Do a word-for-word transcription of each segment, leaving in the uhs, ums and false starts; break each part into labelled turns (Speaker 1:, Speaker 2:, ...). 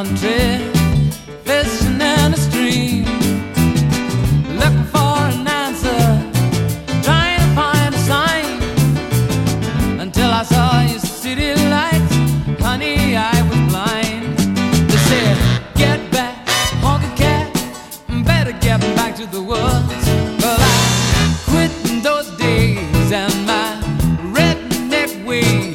Speaker 1: country, fishing in a stream, looking for an answer, trying to find a sign, until I saw your city lights. Honey, I was blind. They said, get back, honky cat, better get back to the woods. Well, I quit in those days and my redneck ways.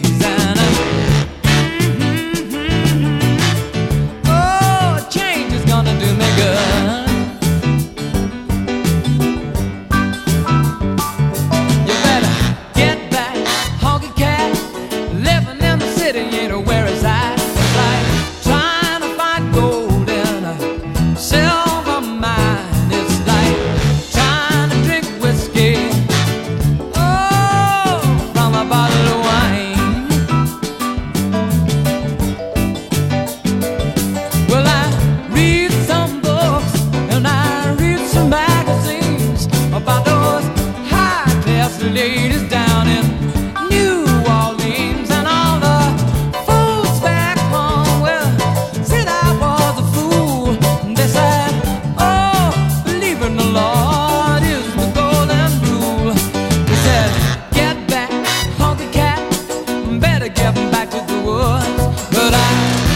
Speaker 1: Ladies down in New Orleans and all the fools back home, well, said I was a fool. They said, oh, believing the Lord is the golden rule. They said, get back, honky cat, better get back to the woods. But I